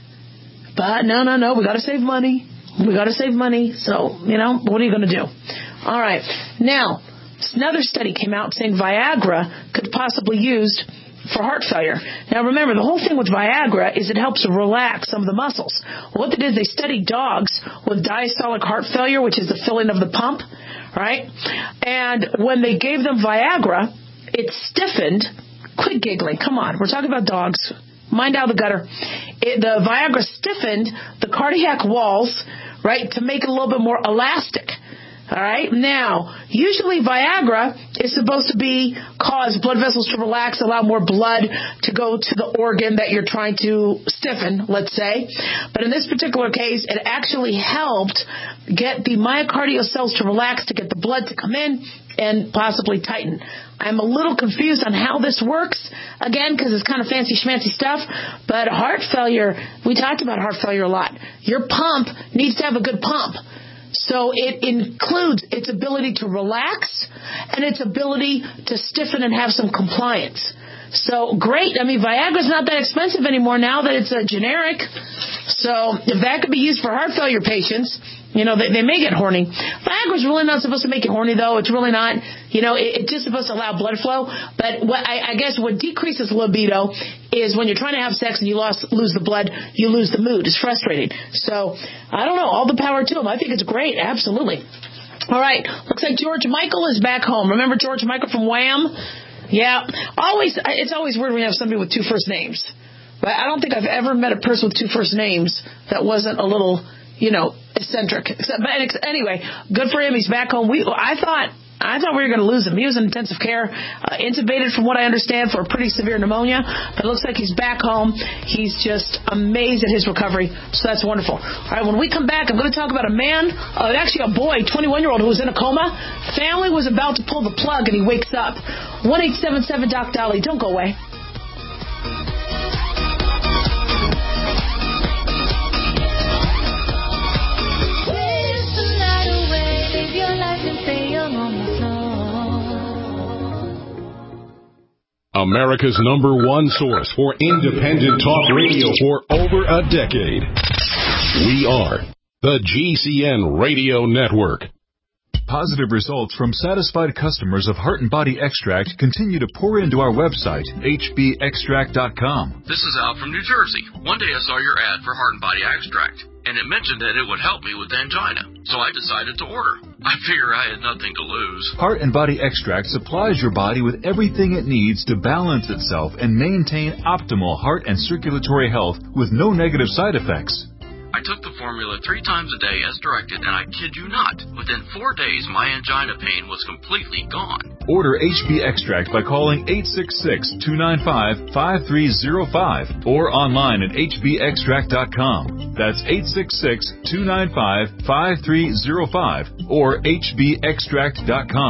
But no, no, no. We got to save money. We got to save money. So, you know, what are you going to do? All right. Now, another study came out saying Viagra could possibly be used for heart failure. Now remember, the whole thing with Viagra is it helps to relax some of the muscles. What they did is they studied dogs with diastolic heart failure, which is the filling of the pump, right? And when they gave them Viagra, it stiffened. Quit giggling. Come on. We're talking about dogs. Mind out of the gutter. It, the Viagra stiffened the cardiac walls, right, to make it a little bit more elastic. All right. Now, usually Viagra is supposed to be cause blood vessels to relax, allow more blood to go to the organ that you're trying to stiffen, let's say. But in this particular case, it actually helped get the myocardial cells to relax, to get the blood to come in and possibly tighten. I'm a little confused on how this works, again, because it's kind of fancy schmancy stuff. But heart failure, we talked about heart failure a lot. Your pump needs to have a good pump. So it includes its ability to relax and its ability to stiffen and have some compliance. So great. I mean, Viagra's not that expensive anymore now that it's a generic. So if that could be used for heart failure patients, you know, they, they may get horny. Viagra's really not supposed to make you horny, though. It's really not. You know, it, it's just supposed to allow blood flow. But what I, I guess what decreases libido is when you're trying to have sex and you lost, lose the blood, you lose the mood. It's frustrating. So, I don't know. All the power to them. I think it's great. Absolutely. All right. Looks like George Michael is back home. Remember George Michael from Wham? Yeah. Always. It's always weird when you have somebody with two first names. But I don't think I've ever met a person with two first names that wasn't a little, you know, eccentric. But anyway, good for him. He's back home. We, I thought, I thought we were going to lose him. He was in intensive care, uh, intubated from what I understand for a pretty severe pneumonia. But it looks like he's back home. He's just amazed at his recovery. So that's wonderful. All right, when we come back, I'm going to talk about a man, uh, actually a boy, twenty-one-year-old who was in a coma. Family was about to pull the plug and he wakes up. one eight seven seven Doc Dolly. Don't go away. America's number one source for independent talk radio for over a decade. We are the G C N Radio Network. Positive results from satisfied customers of Heart and Body Extract continue to pour into our website, H B extract dot com. This is Al from New Jersey. One day I saw your ad for Heart and Body Extract, and it mentioned that it would help me with angina, so I decided to order. I figure I had nothing to lose. Heart and Body Extract supplies your body with everything it needs to balance itself and maintain optimal heart and circulatory health with no negative side effects. I took the formula three times a day as directed, and I kid you not, within four days my angina pain was completely gone. Order H B Extract by calling eight six six, two nine five, five three zero five or online at H B extract dot com. That's eight six six, two nine five, five three zero five or H B extract dot com.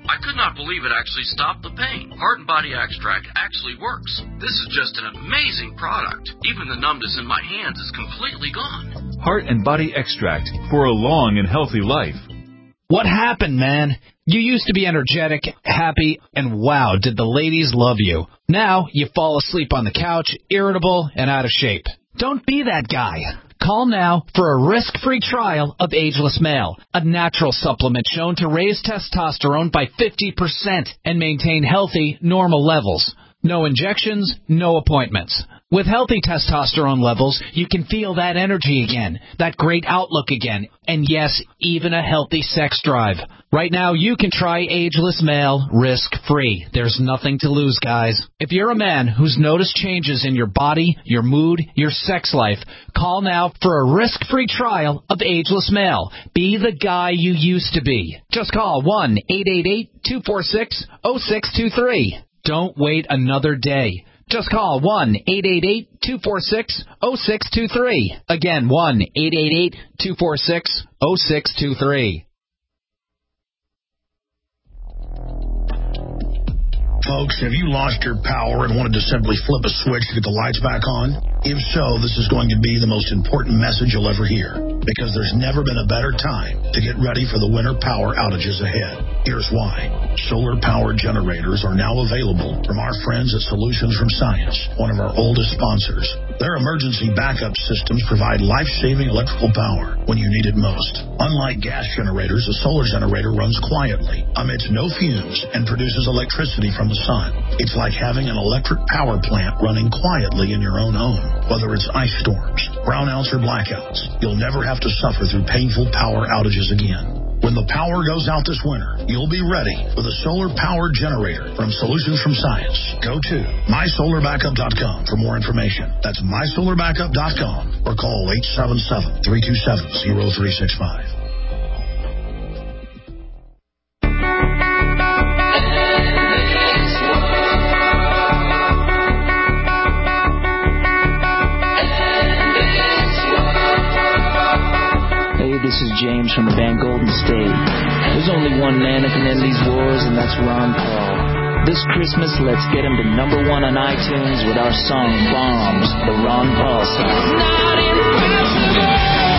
I could not believe it actually stopped the pain. Heart and Body Extract actually works. This is just an amazing product. Even the numbness in my hands is completely gone. Heart and Body Extract for a long and healthy life. What happened, man? You used to be energetic, happy, and wow, did the ladies love you. Now you fall asleep on the couch, irritable, and out of shape. Don't be that guy. Call now for a risk-free trial of Ageless Male, a natural supplement shown to raise testosterone by fifty percent and maintain healthy, normal levels. No injections, no appointments. With healthy testosterone levels, you can feel that energy again, that great outlook again, and yes, even a healthy sex drive. Right now, you can try Ageless Male risk-free. There's nothing to lose, guys. If you're a man who's noticed changes in your body, your mood, your sex life, call now for a risk-free trial of Ageless Male. Be the guy you used to be. Just call one eight eight eight, two four six, zero six two three. Don't wait another day. Just call one eight eight eight, two four six, zero six two three. Again, one eight eight eight, two four six, zero six two three. Folks, have you lost your power and wanted to simply flip a switch to get the lights back on? If so, this is going to be the most important message you'll ever hear, because there's never been a better time to get ready for the winter power outages ahead. Here's why. Solar power generators are now available from our friends at Solutions from Science, one of our oldest sponsors. Their emergency backup systems provide life-saving electrical power when you need it most. Unlike gas generators, a solar generator runs quietly, emits no fumes, and produces electricity from the sun. It's like having an electric power plant running quietly in your own home. Whether it's ice storms, brownouts, or blackouts, you'll never have to suffer through painful power outages again. When the power goes out this winter, you'll be ready with a solar power generator from Solutions from Science. Go to my solar backup dot com for more information. That's my solar backup dot com or call eight seven seven, three two seven, zero three six five. This is James from the band Golden State. There's only one man that can end these wars, and that's Ron Paul. This Christmas, let's get him to number one on iTunes with our song Bombs, the Ron Paul song. It's not impossible.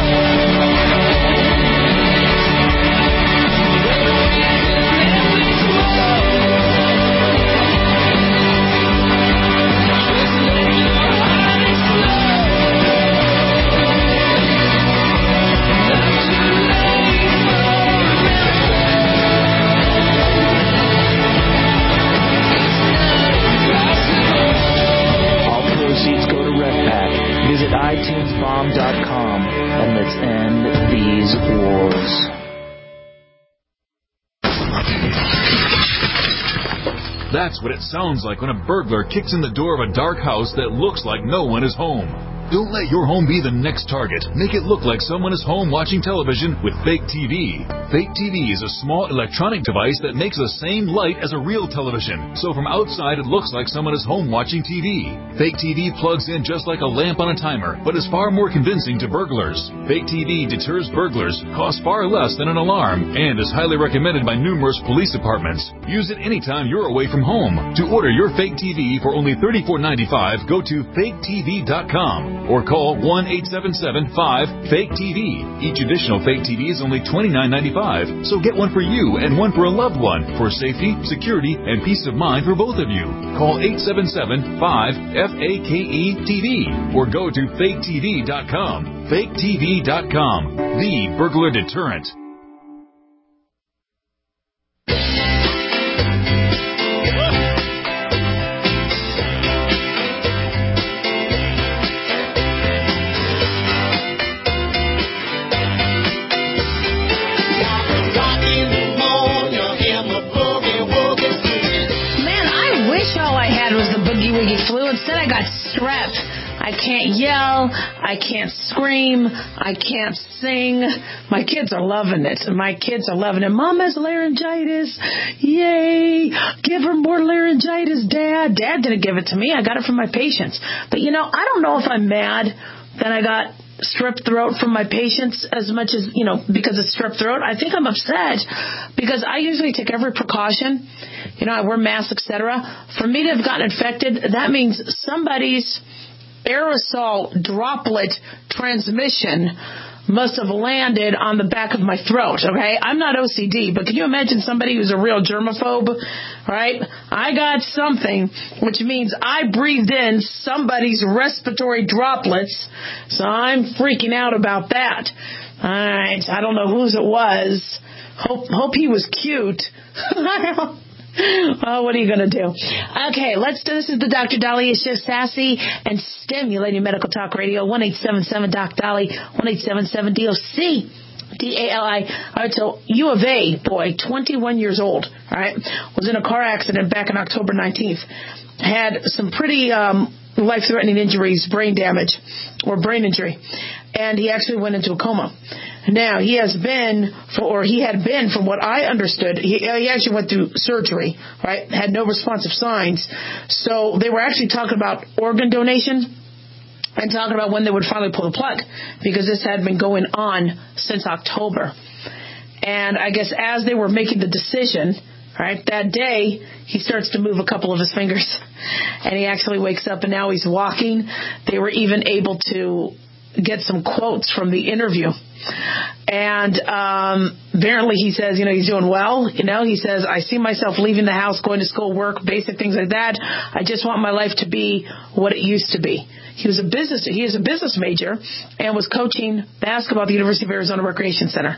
Visit i tunes bomb dot com and let's end these wars. That's what it sounds like when a burglar kicks in the door of a dark house that looks like no one is home. Don't let your home be the next target. Make it look like someone is home watching television with Fake T V. Fake T V is a small electronic device that makes the same light as a real television. So from outside, it looks like someone is home watching T V. Fake T V plugs in just like a lamp on a timer, but is far more convincing to burglars. Fake T V deters burglars, costs far less than an alarm, and is highly recommended by numerous police departments. Use it anytime you're away from home. To order your Fake T V for only thirty-four ninety-five, go to fake t v dot com. Or call one eight seven seven, five, fake T V. Each additional Fake T V is only twenty-nine ninety-five, so get one for you and one for a loved one for safety, security, and peace of mind for both of you. Call eight seven seven, five, F A K E T V or go to fake t v dot com. fake t v dot com, the burglar deterrent. Instead, I got strep. I can't yell. I can't scream. I can't sing. My kids are loving it. My kids are loving it. Mom has laryngitis. Yay. Give her more laryngitis, Dad. Dad didn't give it to me. I got it from my patients. But, you know, I don't know if I'm mad that I got strep throat from my patients as much as, you know, because it's strep throat. I think I'm upset because I usually take every precaution. You know, I wear masks, et cetera. For me to have gotten infected, that means somebody's aerosol droplet transmission must have landed on the back of my throat, okay? I'm not O C D, but can you imagine somebody who's a real germaphobe, right? I got something, which means I breathed in somebody's respiratory droplets, so I'm freaking out about that. All right, I don't know whose it was. Hope, hope he was cute. Oh, what are you going to do? Okay, let's do this. Is the Doctor Daliah Show, sassy and stimulating medical talk radio. one eight seven seven Doc Dolly, one eight seven seven D O C D A L I. All right, so U of A boy, twenty-one years old, all right, was in a car accident back on October nineteenth. Had some pretty um, life-threatening injuries, brain damage or brain injury, and he actually went into a coma. Now, he has been, for, or he had been, from what I understood, he, he actually went through surgery, right, had no responsive signs. So they were actually talking about organ donation and talking about when they would finally pull the plug, because this had been going on since October. And I guess as they were making the decision, right, that day, he starts to move a couple of his fingers, and he actually wakes up, and now he's walking. They were even able to get some quotes from the interview. And um, apparently he says, you know, he's doing well. You know, he says, I see myself leaving the house, going to school, work, basic things like that. I just want my life to be what it used to be. He was a business, he is a business major and was coaching basketball at the University of Arizona Recreation Center.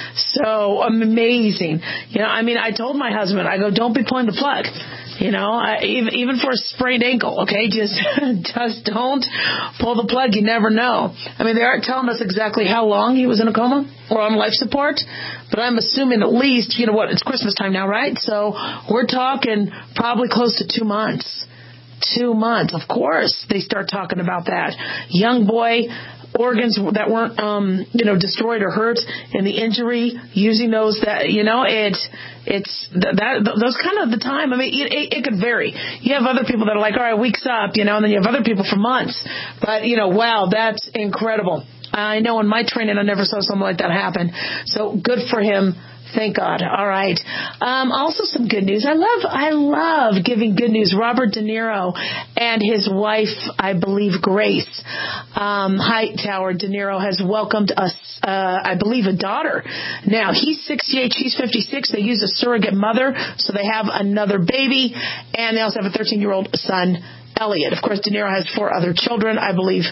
So amazing. You know, I mean, I told my husband, I go, don't be pulling the plug. You know, I, even even for a sprained ankle, okay, just just don't pull the plug. You never know. I mean, they aren't telling us exactly how long he was in a coma or on life support, but I'm assuming at least, you know what, it's Christmas time now, right? So we're talking probably close to two months. Two months, of course, they start talking about that. Young boy, organs that weren't, um, you know, destroyed or hurt in the injury, using those that, you know, it, it's that, those kind of the time. I mean, it, it, it could vary. You have other people that are like, all right, weeks up, you know, and then you have other people for months. But, you know, wow, that's incredible. I know in my training, I never saw something like that happen. So good for him. Thank God. All right. Um, also some good news. I love, I love giving good news. Robert De Niro and his wife, I believe, Grace, um, Hightower De Niro has welcomed us, uh, I believe, a daughter. Now, he's sixty-eight, she's fifty-six. They use a surrogate mother, so they have another baby, and they also have a thirteen-year-old son, Elliot. Of course, De Niro has four other children, I believe,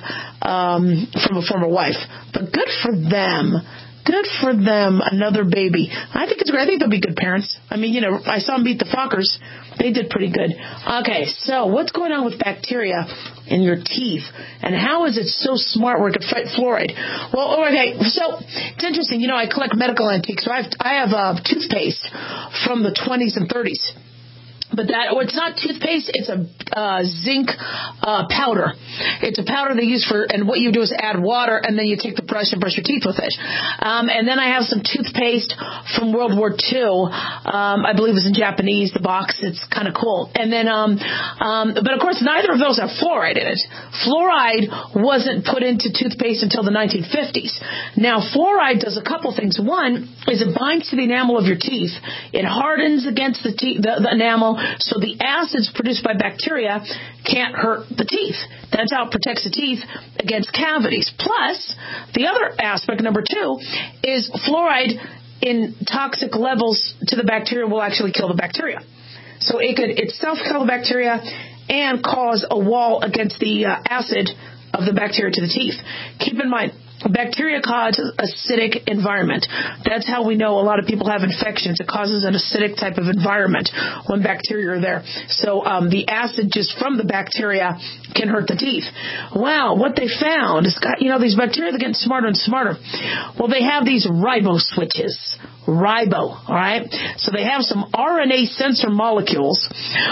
um, from a former wife. But good for them. Good for them. Another baby. I think it's great. I think they'll be good parents. I mean, you know, I saw them beat the Fockers. They did pretty good. Okay, so what's going on with bacteria in your teeth? And how is it so smart where it could fight fluoride? Well, okay, so it's interesting. You know, I collect medical antiques. So I have, I have uh, toothpaste from the twenties and thirties. But that, or it's not toothpaste, it's a uh, zinc uh, powder. It's a powder they use for, and what you do is add water, and then you take the brush and brush your teeth with it. Um, and then I have some toothpaste from World War Two. Um, I believe it was in Japanese, the box. It's kind of cool. And then, um, um, but of course, neither of those have fluoride in it. Fluoride wasn't put into toothpaste until the nineteen fifties. Now, fluoride does a couple things. One is it binds to the enamel of your teeth. It hardens against the, te- the, the enamel. So the acids produced by bacteria can't hurt the teeth. That's how it protects the teeth against cavities. Plus, the other aspect, number two, is fluoride in toxic levels to the bacteria will actually kill the bacteria. So it could itself kill the bacteria and cause a wall against the uh, acid of the bacteria to the teeth. Keep in mind, bacteria cause acidic environment. That's how we know a lot of people have infections. It causes an acidic type of environment when bacteria are there. So um, the acid just from the bacteria can hurt the teeth. Wow, what they found is, you know, these bacteria are getting smarter and smarter. Well, they have these ribo switches. Ribo, all right? So they have some R N A sensor molecules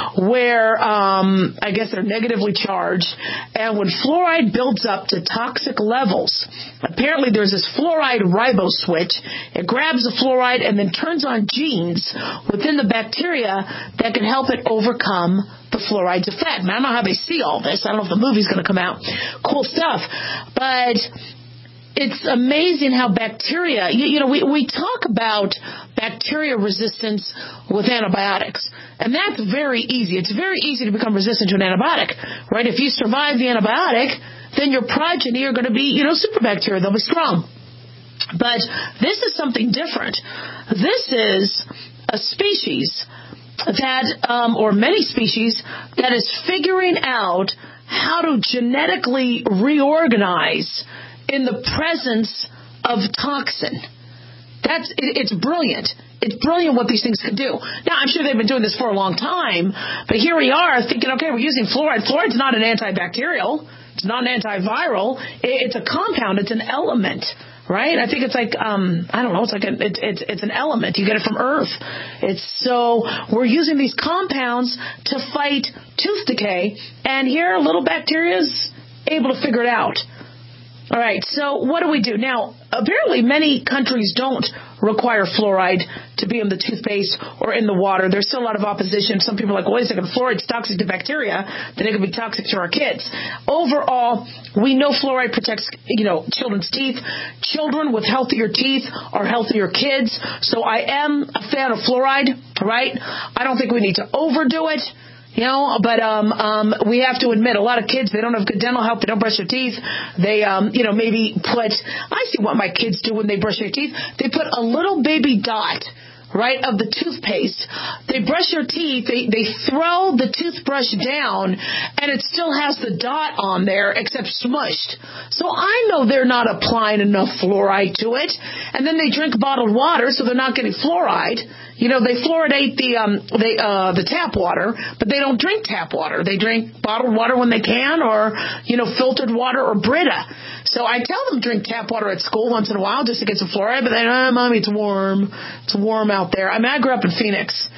where um, I guess they're negatively charged, and when fluoride builds up to toxic levels, apparently there's this fluoride ribo switch. It grabs the fluoride and then turns on genes within the bacteria that can help it overcome the fluoride's effect. Now, I don't know how they see all this. I don't know if the movie's going to come out. Cool stuff. But it's amazing how bacteria, you, you know, we, we talk about bacteria resistance with antibiotics. And that's very easy. It's very easy to become resistant to an antibiotic, right? If you survive the antibiotic, then your progeny are going to be, you know, superbacteria. They'll be strong. But this is something different. This is a species that, um, or many species, that is figuring out how to genetically reorganize in the presence of toxin. That's it, it's brilliant. It's brilliant what these things can do. Now, I'm sure they've been doing this for a long time, but here we are thinking, okay, we're using fluoride. Fluoride's not an antibacterial. It's not an antiviral. It, it's a compound. It's an element, right? I think it's like, um, I don't know, it's like a, it, it's it's an element. You get it from Earth. It's so we're using these compounds to fight tooth decay, and here little bacteria's able to figure it out. All right, so what do we do? Now, apparently many countries don't require fluoride to be in the toothpaste or in the water. There's still a lot of opposition. Some people are like, wait a second, fluoride's toxic to bacteria, then it can be toxic to our kids. Overall, we know fluoride protects, you know, children's teeth. Children with healthier teeth are healthier kids. So I am a fan of fluoride, right? I don't think we need to overdo it. You know, but um, um, we have to admit, a lot of kids, they don't have good dental health, they don't brush their teeth. They, um, you know, maybe put, I see what my kids do when they brush their teeth. They put a little baby dot, right, of the toothpaste. They brush their teeth, they, they throw the toothbrush down, and it still has the dot on there, except smushed. So I know they're not applying enough fluoride to it. And then they drink bottled water, so they're not getting fluoride. You know, they fluoridate the um, they, uh, the tap water, but they don't drink tap water. They drink bottled water when they can, or, you know, filtered water or Brita. So I tell them drink tap water at school once in a while just to get some fluoride, but then, oh, Mommy, it's warm. It's warm out there. I mean, I grew up in Phoenix,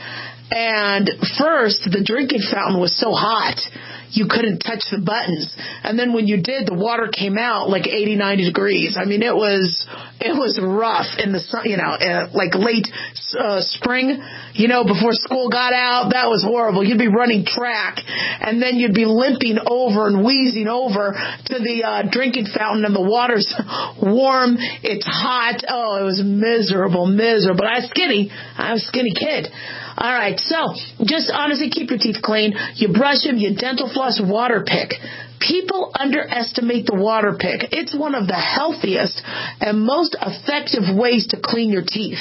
and first, the drinking fountain was so hot, you couldn't touch the buttons. And then when you did, the water came out like eighty, ninety degrees. I mean, it was it was rough in the sun, you know, uh, like late uh, spring, you know, before school got out. That was horrible. You'd be running track, and then you'd be limping over and wheezing over to the uh, drinking fountain, and the water's warm. It's hot. Oh, it was miserable, miserable. I was skinny. I was a skinny kid. All right, so just honestly keep your teeth clean. You brush them, you dental floss, water pick. People underestimate the water pick. It's one of the healthiest and most effective ways to clean your teeth.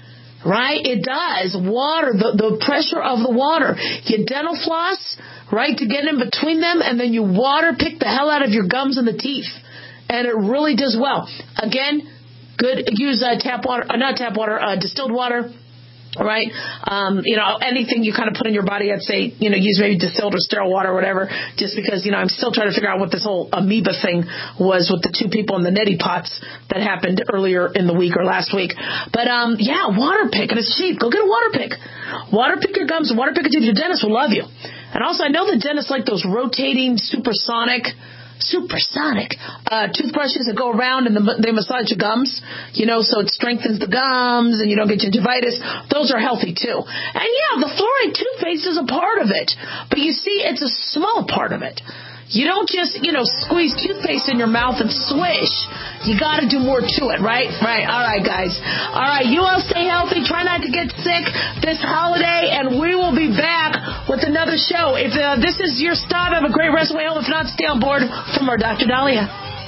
Right? It does. Water, the, the pressure of the water. You dental floss, right, to get in between them, and then you water pick the hell out of your gums and the teeth. And it really does well. Again, good, use uh, tap water, uh, not tap water, uh, distilled water. Right? Um, you know, anything you kind of put in your body, I'd say, you know, use maybe distilled or sterile water or whatever, just because, you know, I'm still trying to figure out what this whole amoeba thing was with the two people in the neti pots that happened earlier in the week or last week. But, um, yeah, water pick, and it's cheap. Go get a water pick. Water pick your gums, water pick your teeth. Your dentist will love you. And also, I know the dentists like those rotating supersonic Supersonic uh, toothbrushes that go around and the, they massage your gums, you know, so it strengthens the gums and you don't get gingivitis. Those are healthy too. And yeah, the fluoride toothpaste is a part of it, but you see, it's a small part of it. You don't just, you know, squeeze toothpaste in your mouth and swish. You got to do more to it, right? Right. All right, guys. All right. You all stay healthy. Try not to get sick this holiday, and we will be back with another show. If uh, this is your stop, have a great rest of the way home. If not, stay on board for more Doctor Daliah.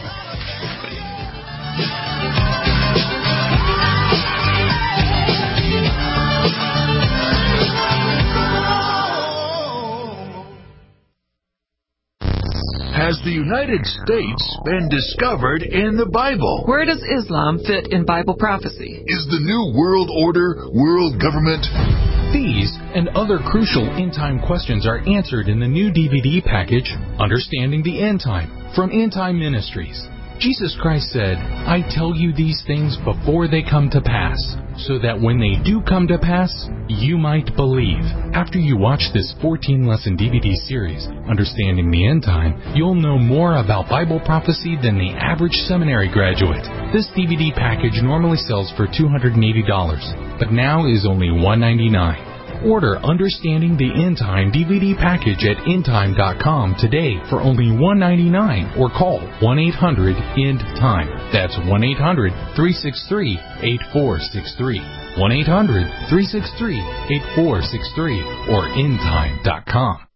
Has the United States been discovered in the Bible? Where does Islam fit in Bible prophecy? Is the New World Order world government? These and other crucial end-time questions are answered in the new D V D package, Understanding the End Time, from End Time Ministries. Jesus Christ said, I tell you these things before they come to pass, so that when they do come to pass, you might believe. After you watch this fourteen-lesson D V D series, Understanding the End Time, you'll know more about Bible prophecy than the average seminary graduate. This D V D package normally sells for two hundred eighty dollars, but now is only one hundred ninety-nine dollars. Order Understanding the End Time D V D package at end time dot com today for only one dollar and ninety-nine cents or call one eight hundred end time. That's one eight hundred, three six three, eight four six three. one eight hundred, three six three, eight four six three or end time dot com.